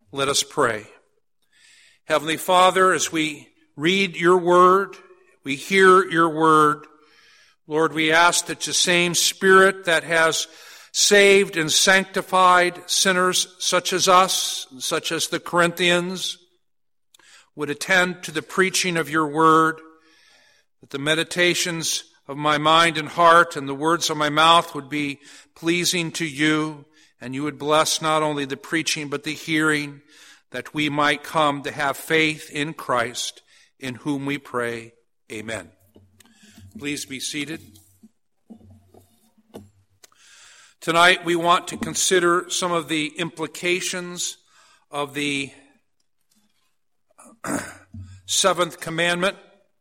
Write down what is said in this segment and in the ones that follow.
Let us pray. Heavenly Father, as we read your word, we hear your word, Lord, we ask that the same Spirit that has saved and sanctified sinners such as us, such as the Corinthians, would attend to the preaching of your word, that the meditations of my mind and heart and the words of my mouth would be pleasing to you, and you would bless not only the preaching but the hearing, that we might come to have faith in Christ, in whom we pray. Amen. Please be seated. Tonight we want to consider some of the implications of the seventh commandment,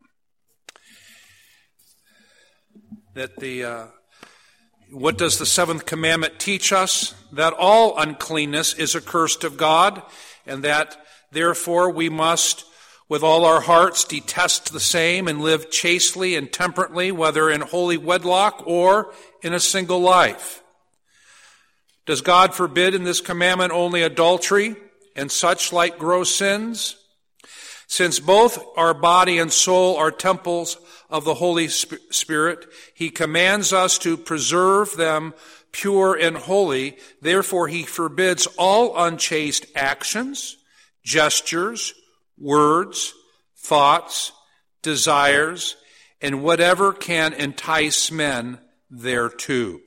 what does the seventh commandment teach us? That all uncleanness is accursed of God, and that therefore we must with all our hearts detest the same and live chastely and temperately, whether in holy wedlock or in a single life. Does God forbid in this commandment only adultery and such like gross sins? Since both our body and soul are temples of the Holy Spirit, he commands us to preserve them pure and holy. Therefore, he forbids all unchaste actions, gestures, words, thoughts, desires, and whatever can entice men thereto.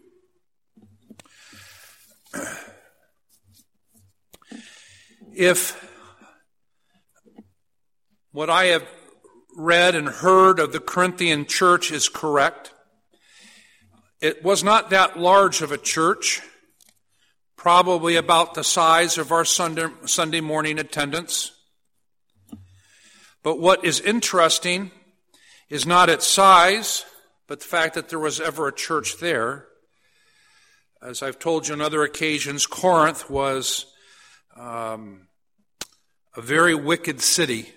If what I have read and heard of the Corinthian church is correct, it was not that large of a church, probably about the size of our Sunday morning attendance. But what is interesting is not its size, but the fact that there was ever a church there. As I've told you on other occasions, Corinth was a very wicked city.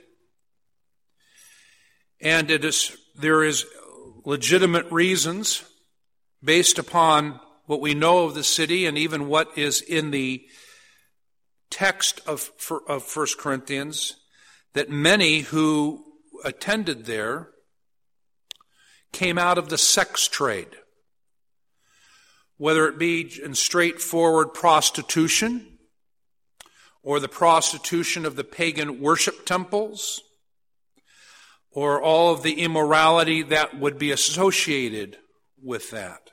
And there is legitimate reasons based upon what we know of the city and even what is in the text of 1 Corinthians, that many who attended there came out of the sex trade, whether it be in straightforward prostitution or the prostitution of the pagan worship temples, or all of the immorality that would be associated with that.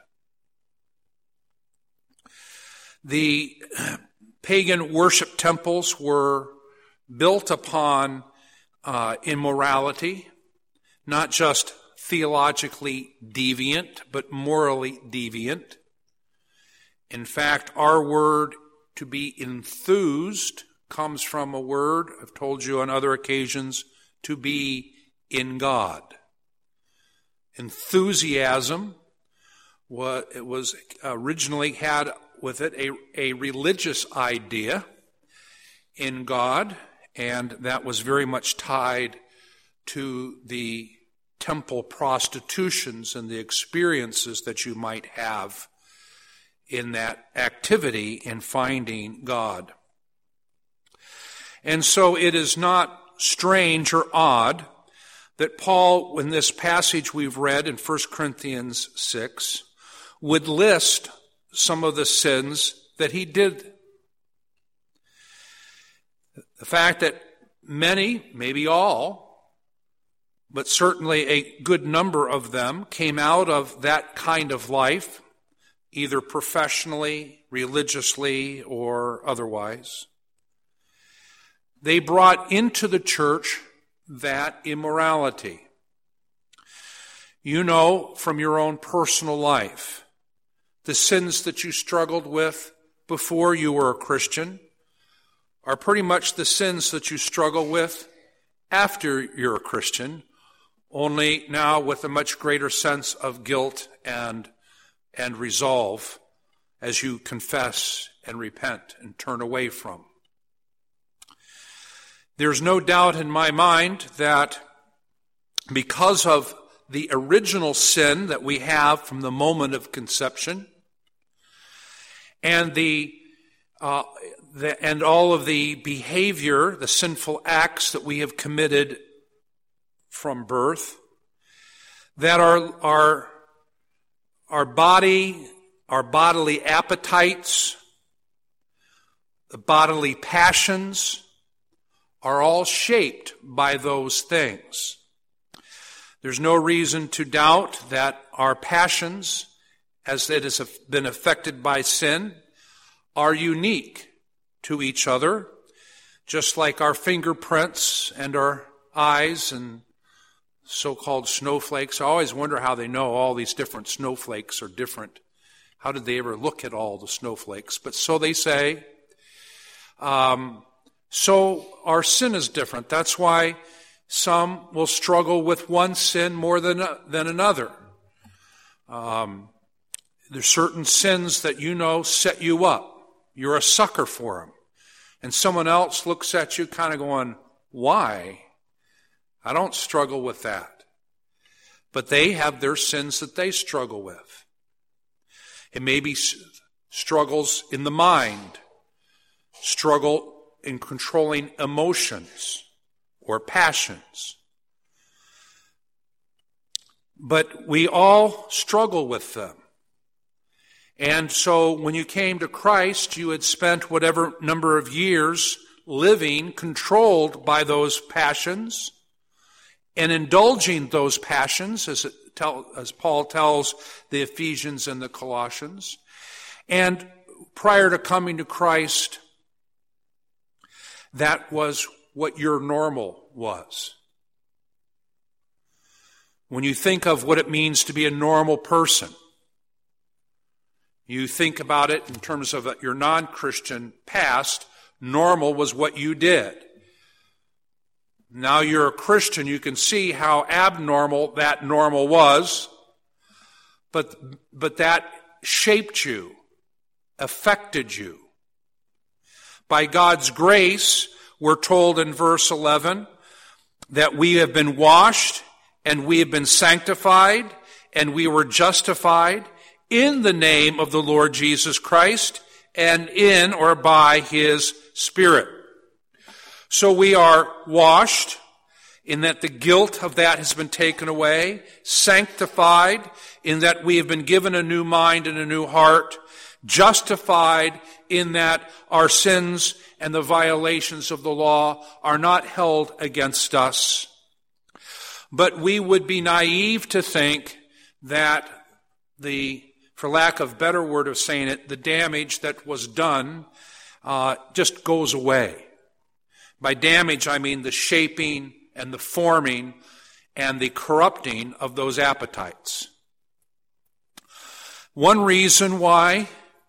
The pagan worship temples were built upon immorality, not just theologically deviant, but morally deviant. In fact, our word to be enthused comes from a word, I've told you on other occasions, to be in God. Enthusiasm, it was originally had with it a religious idea in God, and that was very much tied to the temple prostitutions and the experiences that you might have in that activity in finding God. And so it is not strange or odd that Paul, in this passage we've read in 1 Corinthians 6, would list some of the sins that he did. The fact that many, maybe all, but certainly a good number of them came out of that kind of life, either professionally, religiously, or otherwise. They brought into the church that immorality. You know from your own personal life, the sins that you struggled with before you were a Christian are pretty much the sins that you struggle with after you're a Christian, only now with a much greater sense of guilt and resolve as you confess and repent and turn away from. There's no doubt in my mind that because of the original sin that we have from the moment of conception and the and all of the behavior, the sinful acts that we have committed from birth, that our body, our bodily appetites, the bodily passions are all shaped by those things. There's no reason to doubt that our passions, as it has been affected by sin, are unique to each other, just like our fingerprints and our eyes and so-called snowflakes. I always wonder how they know all these different snowflakes are different. How did they ever look at all the snowflakes? But so they say. So our sin is different. That's why some will struggle with one sin more than another. There's certain sins that you know set you up. You're a sucker for them. And someone else looks at you kind of going, why? I don't struggle with that. But they have their sins that they struggle with. It may be struggles in the mind, struggle in controlling emotions or passions. But we all struggle with them. And so when you came to Christ, you had spent whatever number of years living controlled by those passions and indulging those passions, as Paul tells the Ephesians and the Colossians. And prior to coming to Christ, that was what your normal was. When you think of what it means to be a normal person, you think about it in terms of your non-Christian past, normal was what you did. Now you're a Christian, you can see how abnormal that normal was, but that shaped you, affected you. By God's grace, we're told in verse 11 that we have been washed and we have been sanctified and we were justified in the name of the Lord Jesus Christ and in or by His Spirit. So we are washed in that the guilt of that has been taken away, sanctified in that we have been given a new mind and a new heart, justified in that our sins and the violations of the law are not held against us. But we would be naive to think that for lack of a better word of saying it, the damage that was done just goes away. By damage, I mean the shaping and the forming and the corrupting of those appetites. One reason why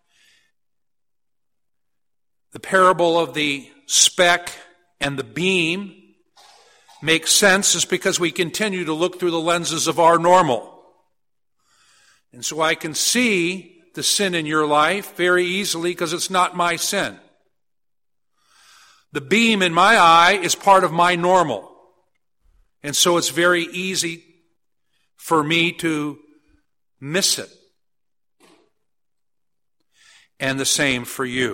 the parable of the speck and the beam makes sense is because we continue to look through the lenses of our normal. And so I can see the sin in your life very easily because it's not my sin. The beam in my eye is part of my normal. And so it's very easy for me to miss it. And the same for you.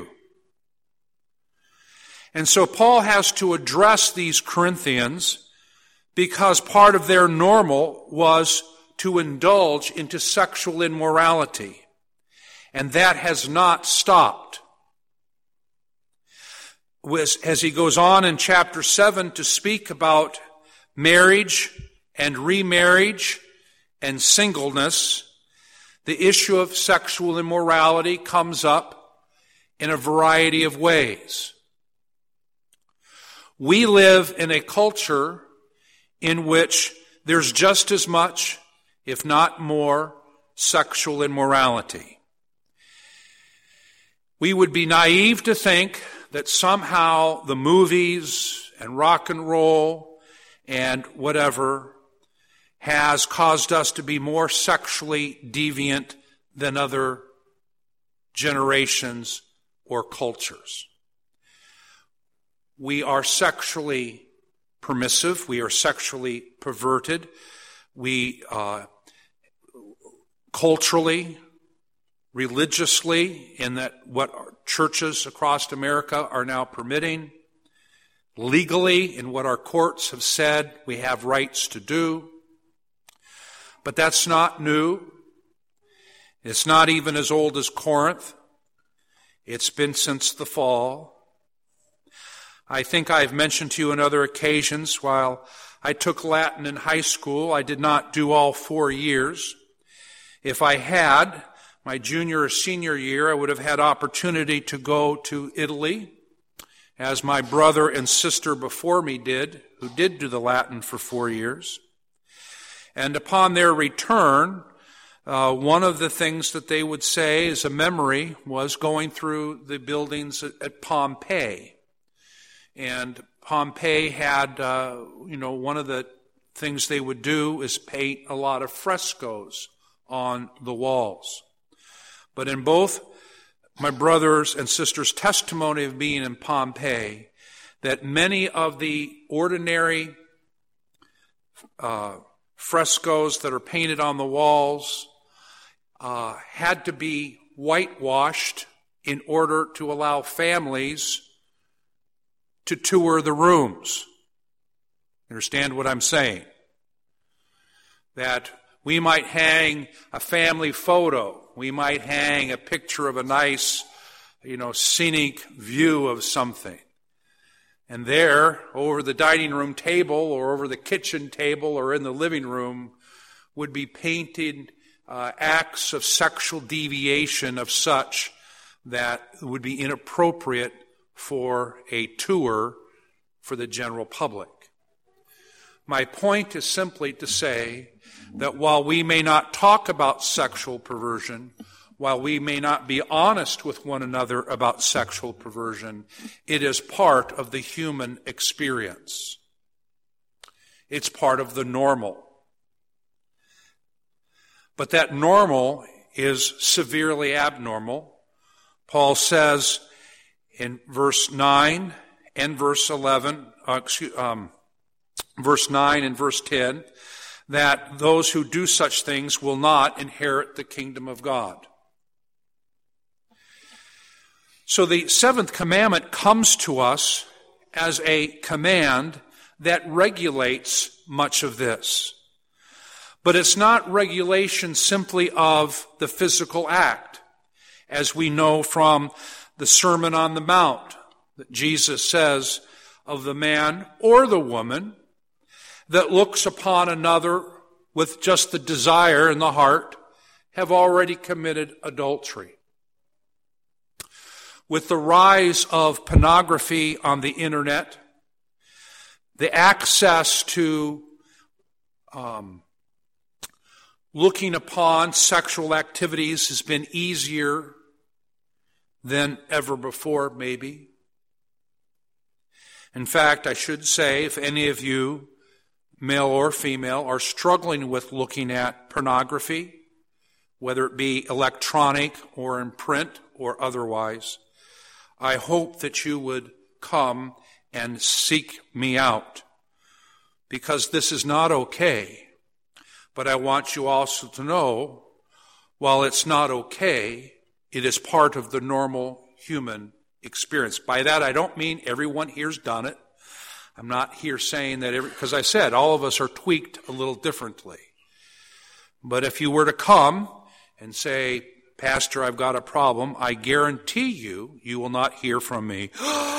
And so Paul has to address these Corinthians because part of their normal was to indulge into sexual immorality. And that has not stopped. As he goes on in chapter 7 to speak about marriage and remarriage and singleness, the issue of sexual immorality comes up in a variety of ways. We live in a culture in which there's just as much, if not more, sexual immorality. We would be naive to think that somehow the movies and rock and roll and whatever has caused us to be more sexually deviant than other generations or cultures. We are sexually permissive. We are sexually perverted. We culturally, religiously in that what churches across America are now permitting, legally in what our courts have said we have rights to do. But that's not new. It's not even as old as Corinth. It's been since the fall. I think I've mentioned to you on other occasions, while I took Latin in high school, I did not do all 4 years. If I had, my junior or senior year, I would have had opportunity to go to Italy, as my brother and sister before me did, who did do the Latin for 4 years. And upon their return, one of the things that they would say as a memory was going through the buildings at Pompeii. And Pompeii had, one of the things they would do is paint a lot of frescoes on the walls. But in both my brothers and sisters' testimony of being in Pompeii, that many of the ordinary frescoes that are painted on the walls had to be whitewashed in order to allow families to tour the rooms. Understand what I'm saying? That we might hang a family photo. We might hang a picture of a nice, scenic view of something. And there, over the dining room table or over the kitchen table or in the living room, would be painted acts of sexual deviation of such that would be inappropriate for a tour for the general public. My point is simply to say that while we may not talk about sexual perversion, while we may not be honest with one another about sexual perversion, it is part of the human experience. It's part of the normal. But that normal is severely abnormal. Paul says in verse 9 and verse 11, verse 9 and verse 10, that those who do such things will not inherit the kingdom of God. So the seventh commandment comes to us as a command that regulates much of this. But it's not regulation simply of the physical act, as we know from the Sermon on the Mount, that Jesus says of the man or the woman that looks upon another with just the desire in the heart have already committed adultery. With the rise of pornography on the internet, the access to looking upon sexual activities has been easier than ever before, maybe. In fact, I should say, if any of you, male or female, are struggling with looking at pornography, whether it be electronic or in print or otherwise, I hope that you would come and seek me out, because this is not okay. But I want you also to know, while it's not okay, it is part of the normal human experience. By that, I don't mean everyone here's done it. I'm not here saying that because I said all of us are tweaked a little differently. But if you were to come and say, Pastor, I've got a problem, I guarantee you will not hear from me.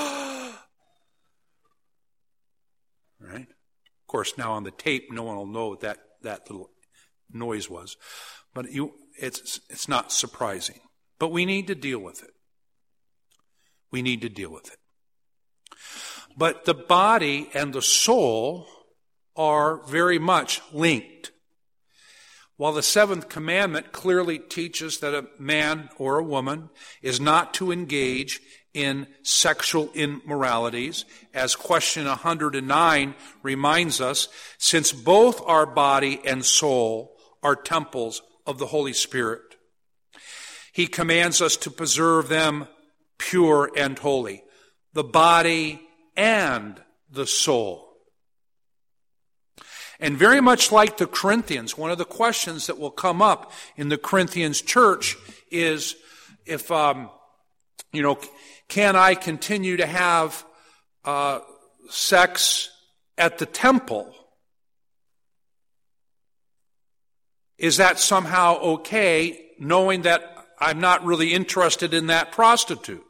Right? Of course, now on the tape, no one will know what that little noise was. But it's not surprising. But we need to deal with it. We need to deal with it. But the body and the soul are very much linked. While the seventh commandment clearly teaches that a man or a woman is not to engage in sexual immoralities, as question 109 reminds us, since both our body and soul are temples of the Holy Spirit, he commands us to preserve them pure and holy, the body and the soul. And very much like the Corinthians, one of the questions that will come up in the Corinthians church is if, can I continue to have sex at the temple? Is that somehow okay, knowing that I'm not really interested in that prostitute?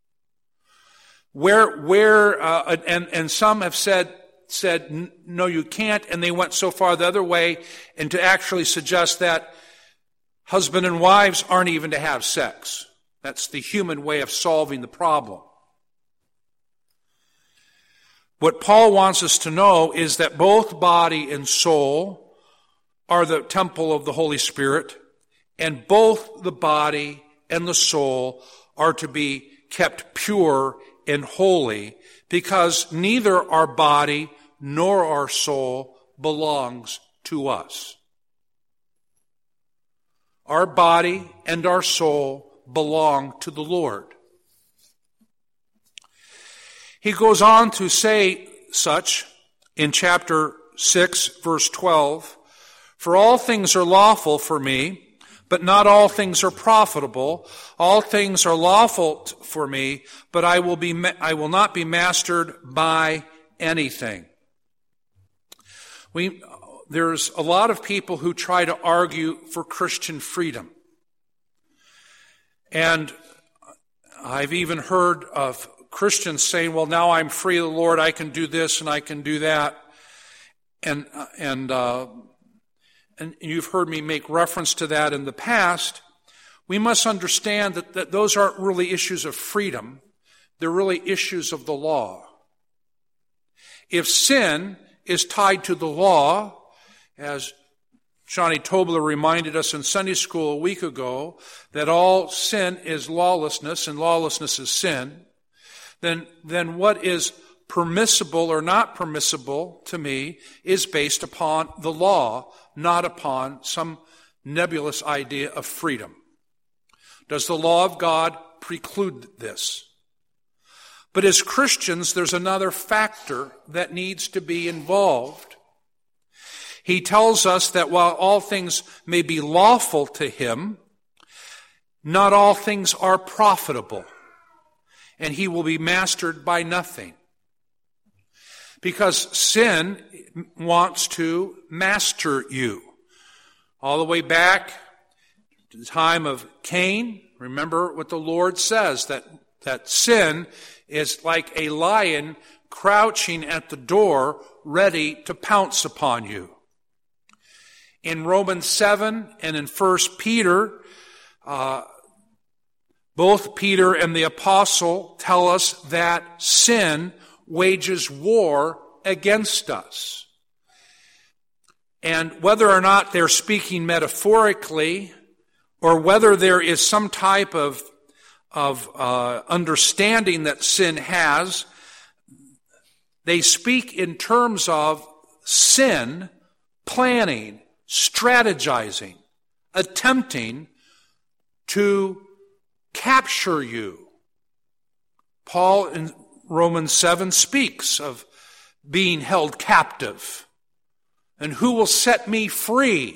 And some have said, no, you can't, and they went so far the other way, and to actually suggest that husband and wives aren't even to have sex. That's the human way of solving the problem. What Paul wants us to know is that both body and soul are the temple of the Holy Spirit, and both the body and the soul are to be kept pure and holy, because neither our body nor our soul belongs to us. Our body and our soul belong to the Lord. He goes on to say such in chapter 6, verse 12, "For all things are lawful for me, but not all things are profitable. All things are lawful for me, but I will not be mastered by anything." There's a lot of people who try to argue for Christian freedom. And I've even heard of Christians saying, well, now I'm free of the Lord, I can do this and I can do that. And you've heard me make reference to that in the past. We must understand that those aren't really issues of freedom. They're really issues of the law. If sin is tied to the law, as Johnny Tobler reminded us in Sunday school a week ago, that all sin is lawlessness and lawlessness is sin, then what is permissible or not permissible to me is based upon the law, not upon some nebulous idea of freedom. Does the law of God preclude this? But as Christians, there's another factor that needs to be involved. He tells us that while all things may be lawful to him, not all things are profitable, and he will be mastered by nothing. Because sin wants to master you. All the way back to the time of Cain, remember what the Lord says, that sin is like a lion crouching at the door, ready to pounce upon you. In Romans 7 and in 1 Peter, both Peter and the apostle tell us that sin wages war against us. And whether or not they're speaking metaphorically, or whether there is some type of understanding that sin has, they speak in terms of sin planning, strategizing, attempting to capture you. Paul in Romans 7 speaks of being held captive. And who will set me free?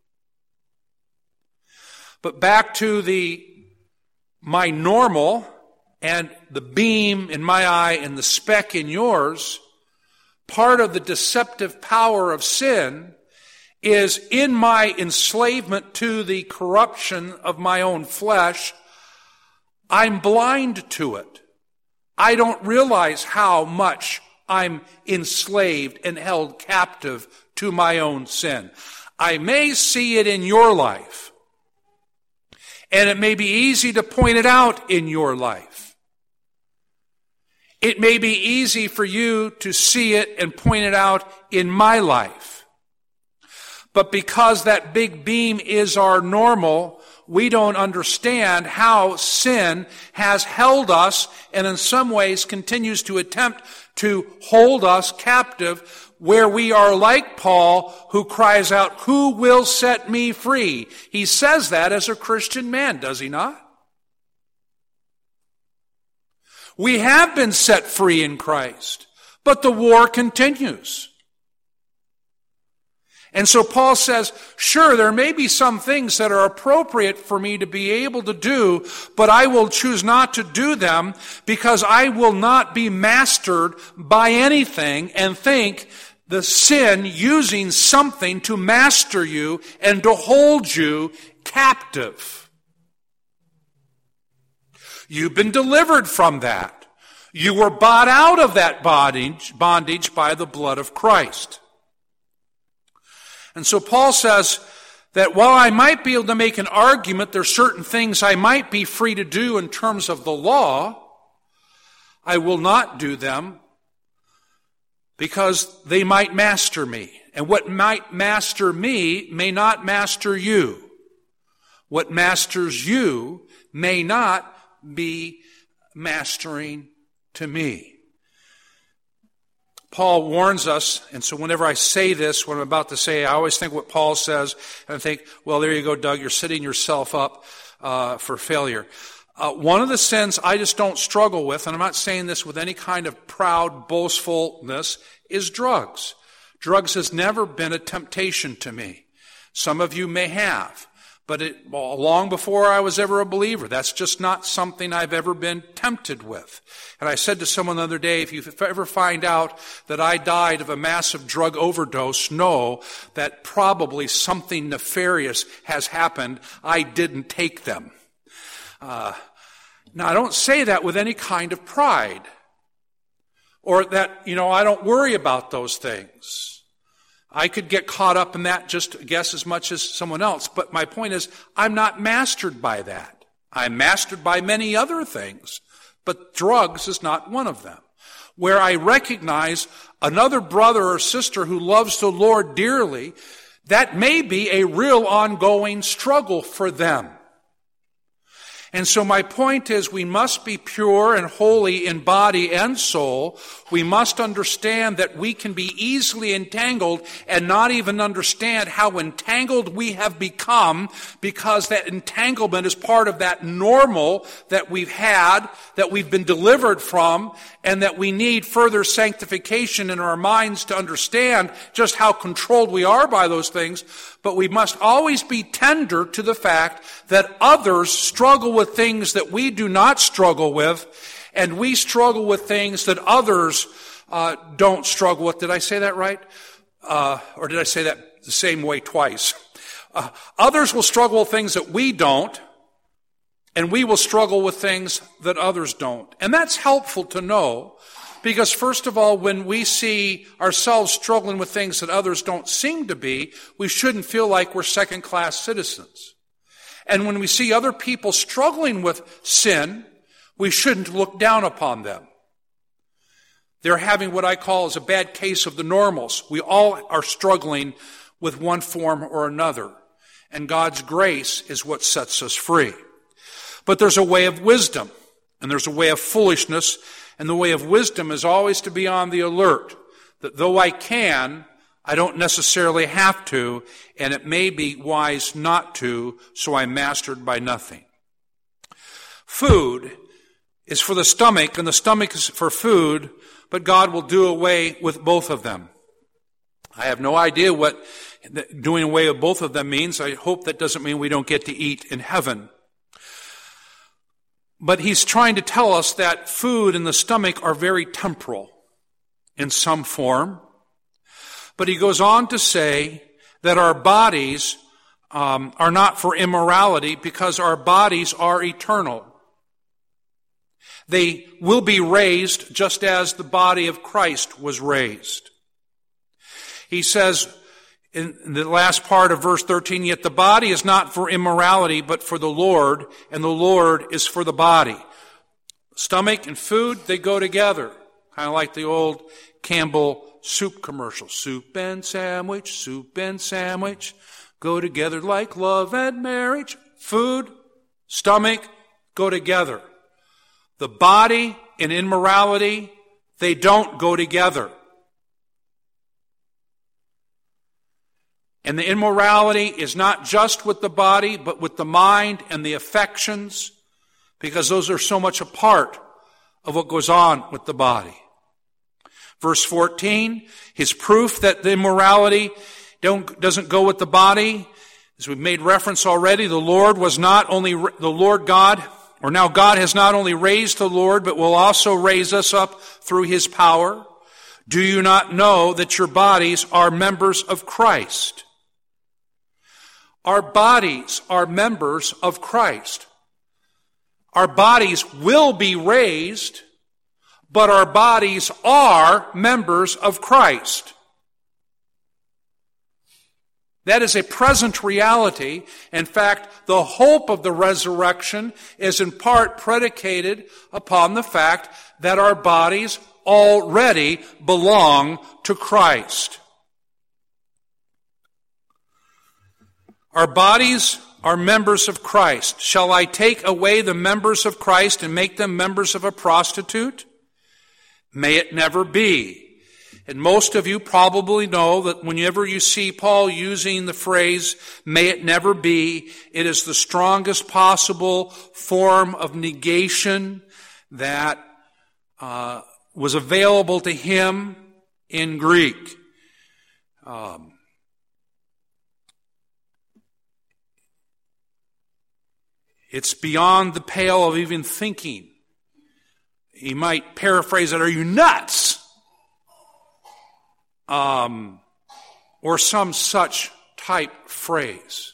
But back to my normal and the beam in my eye and the speck in yours, part of the deceptive power of sin is in my enslavement to the corruption of my own flesh, I'm blind to it. I don't realize how much I'm enslaved and held captive to my own sin. I may see it in your life, and it may be easy to point it out in your life. It may be easy for you to see it and point it out in my life. But because that big beam is our normal, we don't understand how sin has held us and in some ways continues to attempt to hold us captive, where we are like Paul, who cries out, "Who will set me free?" He says that as a Christian man, does he not? We have been set free in Christ, but the war continues. And so Paul says, sure, there may be some things that are appropriate for me to be able to do, but I will choose not to do them because I will not be mastered by anything and think the sin using something to master you and to hold you captive. You've been delivered from that. You were bought out of that bondage by the blood of Christ. And so Paul says that while I might be able to make an argument, there are certain things I might be free to do in terms of the law, I will not do them because they might master me. And what might master me may not master you. What masters you may not be mastering to me. Paul warns us, and so whenever I say this, what I'm about to say, I always think what Paul says, and I think, well, there you go, Doug, you're setting yourself up for failure. One of the sins I just don't struggle with, and I'm not saying this with any kind of proud boastfulness, is drugs. Drugs has never been a temptation to me. Some of you may have. But long before I was ever a believer, that's just not something I've ever been tempted with. And I said to someone the other day, if you ever find out that I died of a massive drug overdose, know that probably something nefarious has happened. I didn't take them. Now, I don't say that with any kind of pride. Or that, I don't worry about those things. I could get caught up in that just, I guess, as much as someone else. But my point is, I'm not mastered by that. I'm mastered by many other things. But drugs is not one of them. Where I recognize another brother or sister who loves the Lord dearly, that may be a real ongoing struggle for them. And so my point is we must be pure and holy in body and soul. We must understand that we can be easily entangled and not even understand how entangled we have become because that entanglement is part of that normal that we've had, that we've been delivered from, and that we need further sanctification in our minds to understand just how controlled we are by those things. But we must always be tender to the fact that others struggle with things that we do not struggle with, and we struggle with things that others don't struggle with. Did I say that right? Or did I say that the same way twice? Others will struggle with things that we don't, and we will struggle with things that others don't. And that's helpful to know. Because first of all, when we see ourselves struggling with things that others don't seem to be, we shouldn't feel like we're second-class citizens. And when we see other people struggling with sin, we shouldn't look down upon them. They're having what I call is a bad case of the normals. We all are struggling with one form or another. And God's grace is what sets us free. But there's a way of wisdom, and there's a way of foolishness. And the way of wisdom is always to be on the alert, that though I can, I don't necessarily have to, and it may be wise not to, so I'm mastered by nothing. Food is for the stomach, and the stomach is for food, but God will do away with both of them. I have no idea what doing away with both of them means. I hope that doesn't mean we don't get to eat in heaven. But he's trying to tell us that food and the stomach are very temporal in some form. But he goes on to say that our bodies are not for immorality because our bodies are eternal. They will be raised just as the body of Christ was raised. He says in the last part of verse 13, yet the body is not for immorality, but for the Lord, and the Lord is for the body. Stomach and food, they go together. Kind of like the old Campbell soup commercial. Soup and sandwich, go together like love and marriage. Food, stomach, go together. The body and immorality, they don't go together. And the immorality is not just with the body, but with the mind and the affections, because those are so much a part of what goes on with the body. Verse 14, his proof that the immorality doesn't go with the body. As we've made reference already, the Lord was not only the Lord God, or now God has not only raised the Lord, but will also raise us up through His power. Do you not know that your bodies are members of Christ? Our bodies are members of Christ. Our bodies will be raised, but our bodies are members of Christ. That is a present reality. In fact, the hope of the resurrection is in part predicated upon the fact that our bodies already belong to Christ. Our bodies are members of Christ. Shall I take away the members of Christ and make them members of a prostitute? May it never be. And most of you probably know that whenever you see Paul using the phrase, may it never be, it is the strongest possible form of negation that was available to him in Greek. It's beyond the pale of even thinking. He might paraphrase it, are you nuts? Or some such type phrase.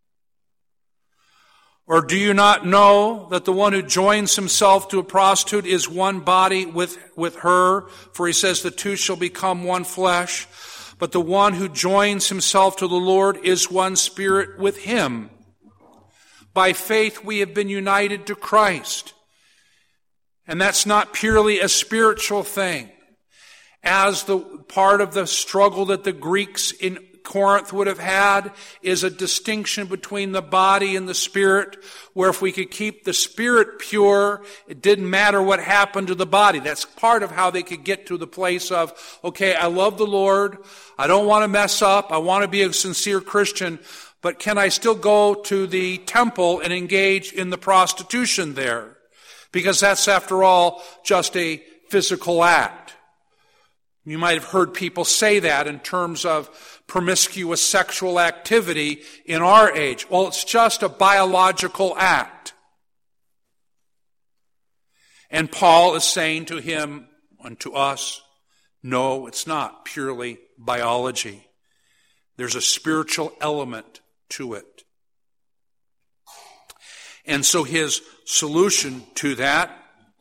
Or do you not know that the one who joins himself to a prostitute is one body with her? For he says the two shall become one flesh. But the one who joins himself to the Lord is one spirit with him. By faith we have been united to Christ. And that's not purely a spiritual thing. As the part of the struggle that the Greeks in Corinth would have had is a distinction between the body and the spirit, where if we could keep the spirit pure, it didn't matter what happened to the body. That's part of how they could get to the place of, okay, I love the Lord, I don't want to mess up, I want to be a sincere Christian, but can I still go to the temple and engage in the prostitution there? Because that's, after all, just a physical act. You might have heard people say that in terms of promiscuous sexual activity in our age. Well, it's just a biological act. And Paul is saying to him and to us, no, it's not purely biology. There's a spiritual element to it. And so his solution to that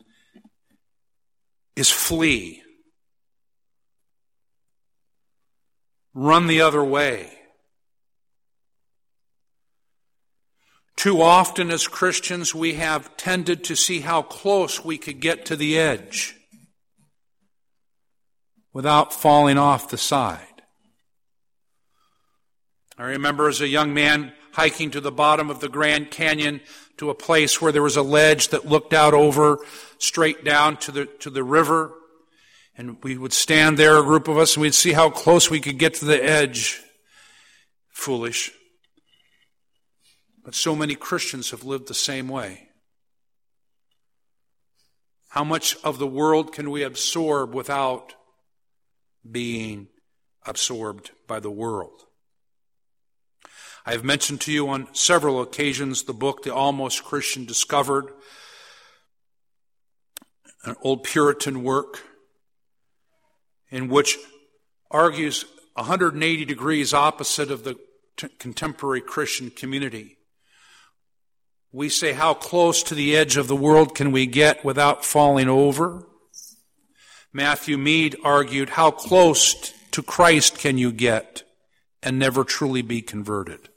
is flee. Run the other way. Too often as Christians we have tended to see how close we could get to the edge without falling off the side. I remember as a young man hiking to the bottom of the Grand Canyon to a place where there was a ledge that looked out over straight down to the river. And we would stand there, a group of us, and we'd see how close we could get to the edge. Foolish. But so many Christians have lived the same way. How much of the world can we absorb without being absorbed by the world? I have mentioned to you on several occasions the book, The Almost Christian Discovered, an old Puritan work, in which argues 180 degrees opposite of the contemporary Christian community. We say, how close to the edge of the world can we get without falling over? Matthew Mead argued, how close to Christ can you get and never truly be converted?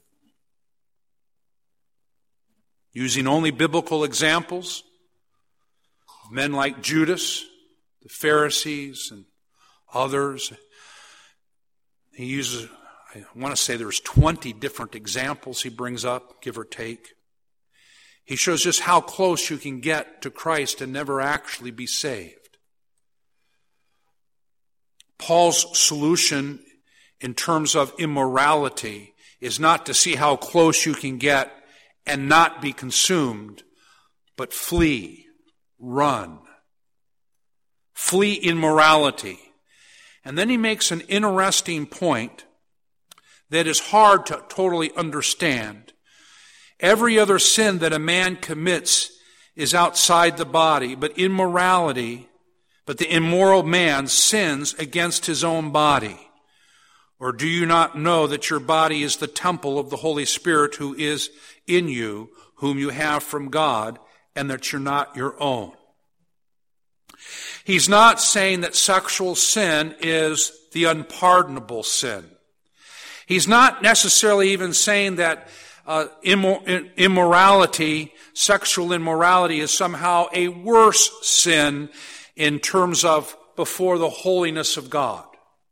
Using only biblical examples, men like Judas, the Pharisees, and others. He uses, I want to say there's 20 different examples he brings up, give or take. He shows just how close you can get to Christ and never actually be saved. Paul's solution in terms of immorality is not to see how close you can get and not be consumed, but flee, run. Flee immorality. And then he makes an interesting point that is hard to totally understand. Every other sin that a man commits is outside the body, but the immoral man sins against his own body. Or do you not know that your body is the temple of the Holy Spirit who is in you, whom you have from God, and that you're not your own? He's not saying that sexual sin is the unpardonable sin. He's not necessarily even saying that immorality, sexual immorality, is somehow a worse sin in terms of before the holiness of God.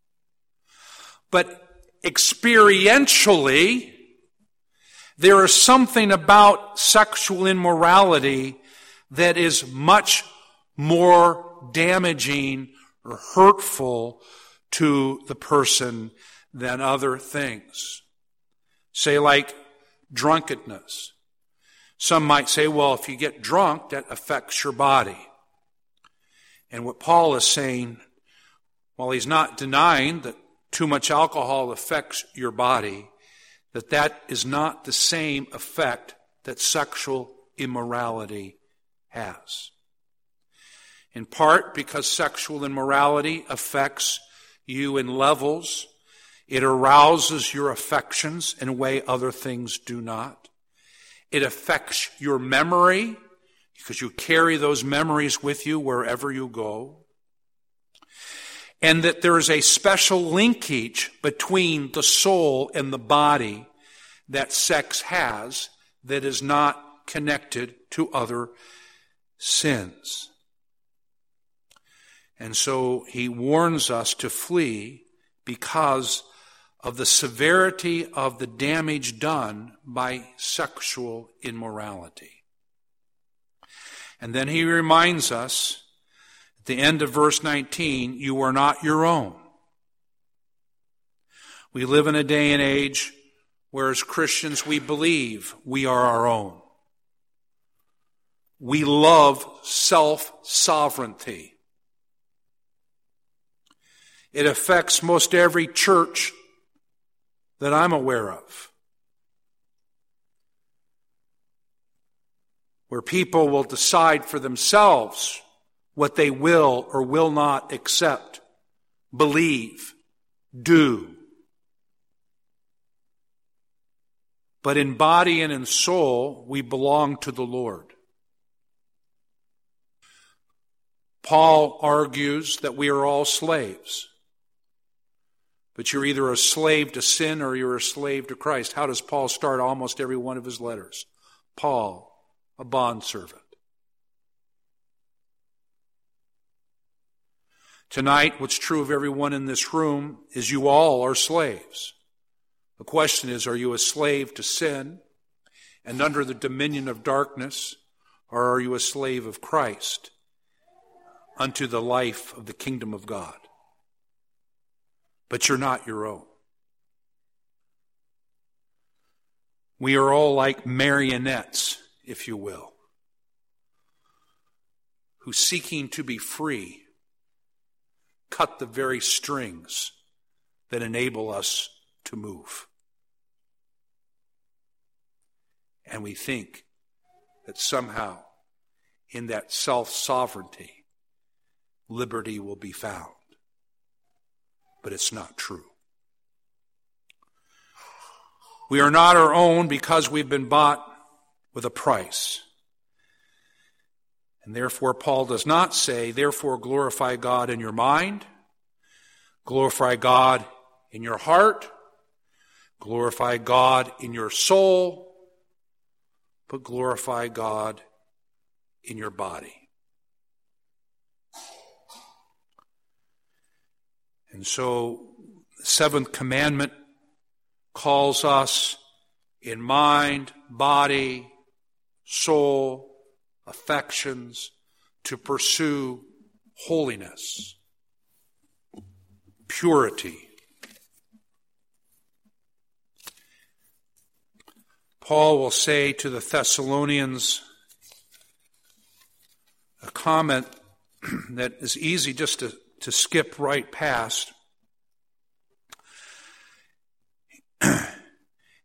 But experientially, there is something about sexual immorality that is much more damaging or hurtful to the person than other things. Say like drunkenness. Some might say, well, if you get drunk, that affects your body. And what Paul is saying, while he's not denying that too much alcohol affects your body, that is not the same effect that sexual immorality has. In part because sexual immorality affects you in levels. It arouses your affections in a way other things do not. It affects your memory because you carry those memories with you wherever you go. And that there is a special linkage between the soul and the body that sex has that is not connected to other sins. And so he warns us to flee because of the severity of the damage done by sexual immorality. And then he reminds us, at the end of verse 19, you are not your own. We live in a day and age where as Christians we believe we are our own. We love self-sovereignty. It affects most every church that I'm aware of, where people will decide for themselves what they will or will not accept, believe, do. But in body and in soul, we belong to the Lord. Paul argues that we are all slaves. But you're either a slave to sin or you're a slave to Christ. How does Paul start almost every one of his letters? Paul, a bondservant. Tonight, what's true of everyone in this room is you all are slaves. The question is, are you a slave to sin and under the dominion of darkness, or are you a slave of Christ unto the life of the kingdom of God? But you're not your own. We are all like marionettes, if you will, who, seeking to be free, cut the very strings that enable us to move. And we think that somehow in that self-sovereignty, liberty will be found. But it's not true. We are not our own because we've been bought with a price. And therefore, Paul does not say, therefore glorify God in your mind, glorify God in your heart, glorify God in your soul, but glorify God in your body. And so, the seventh commandment calls us in mind, body, soul, affections, to pursue holiness, purity. Paul will say to the Thessalonians a comment that is easy just to skip right past.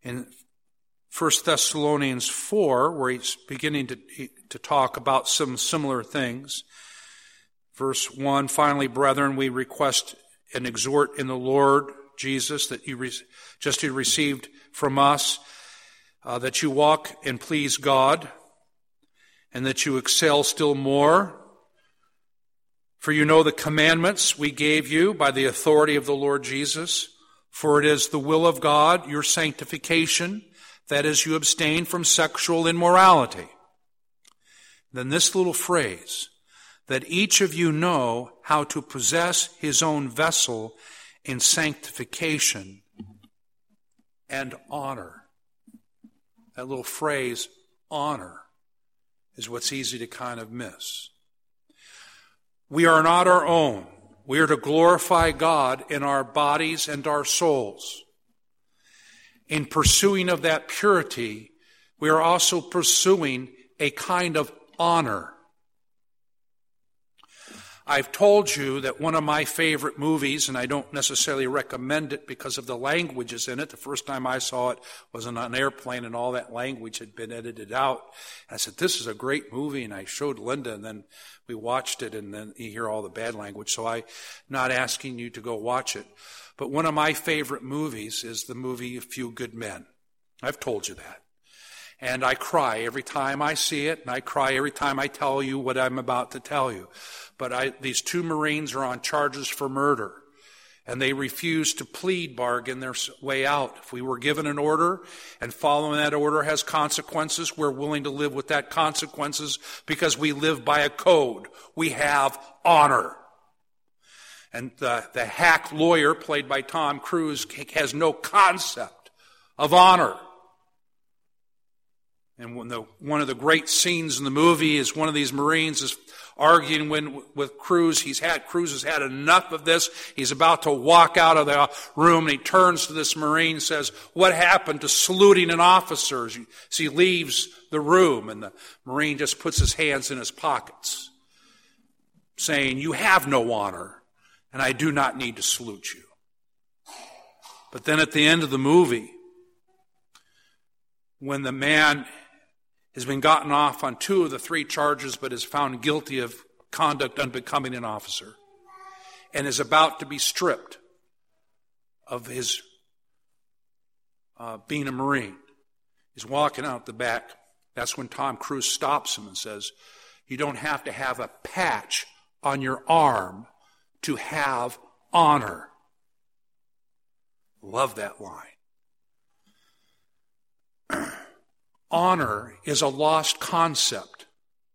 In 1 Thessalonians 4, where he's beginning to talk about some similar things. Verse 1, finally, brethren, we request and exhort in the Lord Jesus that you received from us, that you walk and please God, and that you excel still more. For you know the commandments we gave you by the authority of the Lord Jesus. For it is the will of God, your sanctification, that is, you abstain from sexual immorality. Then this little phrase, that each of you know how to possess his own vessel in sanctification and honor. That little phrase, honor, is what's easy to kind of miss. We are not our own. We are to glorify God in our bodies and our souls. In pursuing of that purity, we are also pursuing a kind of honor. I've told you that one of my favorite movies, and I don't necessarily recommend it because of the languages in it. The first time I saw it was on an airplane and all that language had been edited out. And I said, this is a great movie, and I showed Linda, and then we watched it, and then you hear all the bad language. So I'm not asking you to go watch it. But one of my favorite movies is the movie A Few Good Men. I've told you that. And I cry every time I see it, and I cry every time I tell you what I'm about to tell you. But these two Marines are on charges for murder, and they refuse to plead bargain their way out. If we were given an order, and following that order has consequences, we're willing to live with that consequences because we live by a code. We have honor. And the hack lawyer, played by Tom Cruise, has no concept of honor. And one of the great scenes in the movie is one of these Marines is arguing with Cruise. Cruise has had enough of this. He's about to walk out of the room, and he turns to this Marine and says, what happened to saluting an officer? So he leaves the room, and the Marine just puts his hands in his pockets, saying, you have no honor, and I do not need to salute you. But then at the end of the movie, when the man has been gotten off on 2 of the 3 charges, but is found guilty of conduct unbecoming an officer, and is about to be stripped of his being a Marine. He's walking out the back. That's when Tom Cruise stops him and says, you don't have to have a patch on your arm to have honor. Love that line. Honor is a lost concept.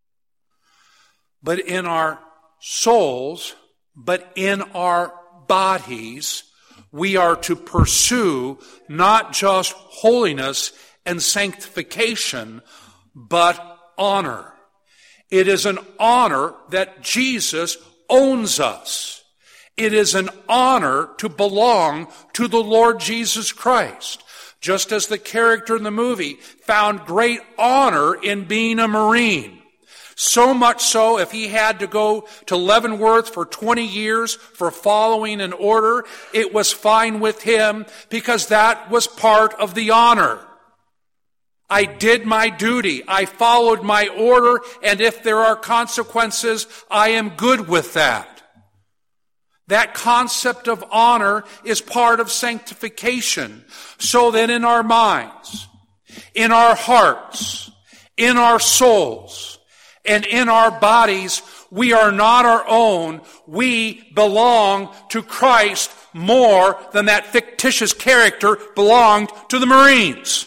But in our souls, but in our bodies, we are to pursue not just holiness and sanctification, but honor. It is an honor that Jesus owns us. It is an honor to belong to the Lord Jesus Christ. Just as the character in the movie found great honor in being a Marine. So much so, if he had to go to Leavenworth for 20 years for following an order, it was fine with him because that was part of the honor. I did my duty. I followed my order, and if there are consequences, I am good with that. That concept of honor is part of sanctification, so that in our minds, in our hearts, in our souls, and in our bodies, we are not our own. We belong to Christ more than that fictitious character belonged to the Marines.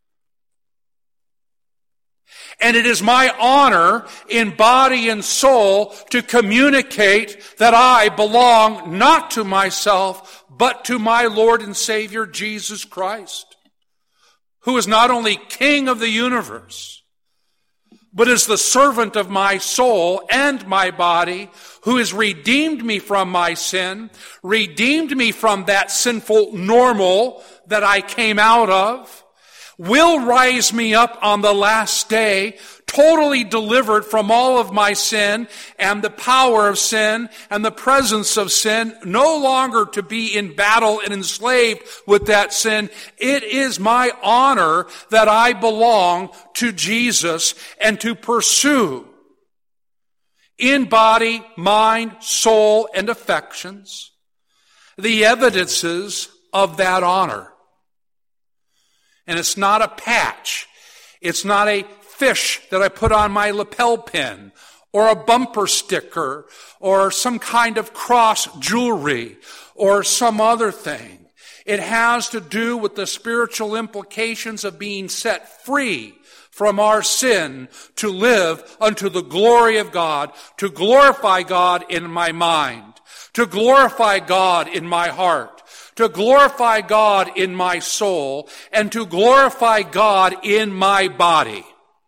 And it is my honor in body and soul to communicate that I belong not to myself, but to my Lord and Savior Jesus Christ, who is not only King of the universe, but is the servant of my soul and my body, who has redeemed me from my sin, redeemed me from that sinful normal that I came out of, will rise me up on the last day totally delivered from all of my sin and the power of sin and the presence of sin, no longer to be in battle and enslaved with that sin. It is my honor that I belong to Jesus and to pursue in body, mind, soul, and affections the evidences of that honor. And it's not a patch. It's not a fish that I put on my lapel pin or a bumper sticker or some kind of cross jewelry or some other thing. It has to do with the spiritual implications of being set free from our sin to live unto the glory of God, to glorify God in my mind, to glorify God in my heart, to glorify God in my soul, and to glorify God in my body.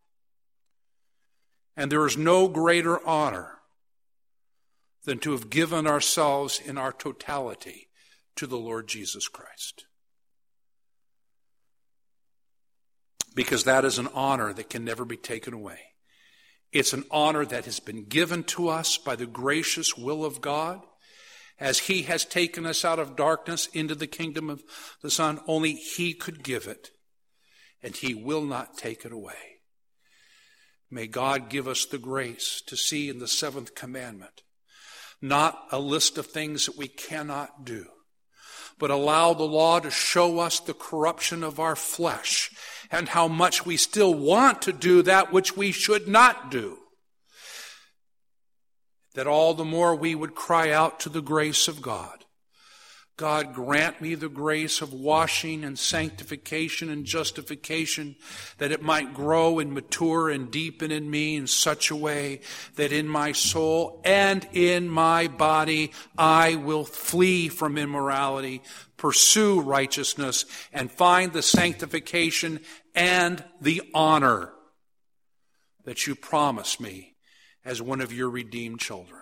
And there is no greater honor than to have given ourselves in our totality to the Lord Jesus Christ. Because that is an honor that can never be taken away. It's an honor that has been given to us by the gracious will of God. As He has taken us out of darkness into the kingdom of the Son, only He could give it, and He will not take it away. May God give us the grace to see in the seventh commandment not a list of things that we cannot do, but allow the law to show us the corruption of our flesh and how much we still want to do that which we should not do. That all the more we would cry out to the grace of God. God, grant me the grace of washing and sanctification and justification, that it might grow and mature and deepen in me in such a way that in my soul and in my body I will flee from immorality, pursue righteousness, and find the sanctification and the honor that you promise me as one of your redeemed children.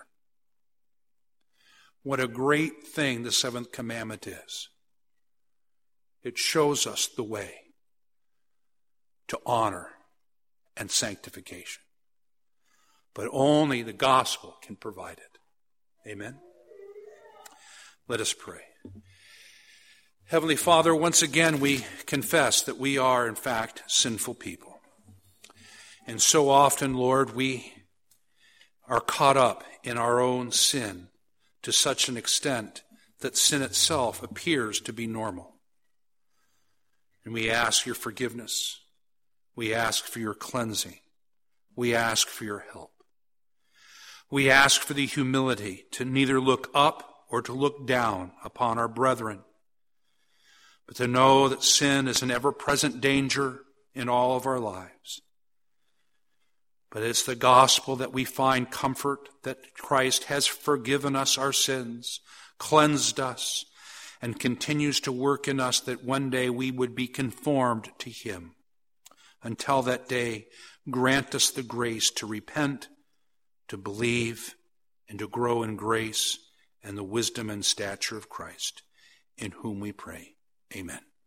What a great thing the seventh commandment is. It shows us the way to honor and sanctification. But only the gospel can provide it. Amen? Let us pray. Heavenly Father, once again we confess that we are in fact sinful people. And so often, Lord, we are caught up in our own sin to such an extent that sin itself appears to be normal. And we ask your forgiveness. We ask for your cleansing. We ask for your help. We ask for the humility to neither look up or to look down upon our brethren, but to know that sin is an ever-present danger in all of our lives. But it's the gospel that we find comfort that Christ has forgiven us our sins, cleansed us, and continues to work in us that one day we would be conformed to Him. Until that day, grant us the grace to repent, to believe, and to grow in grace and the wisdom and stature of Christ, in whom we pray. Amen.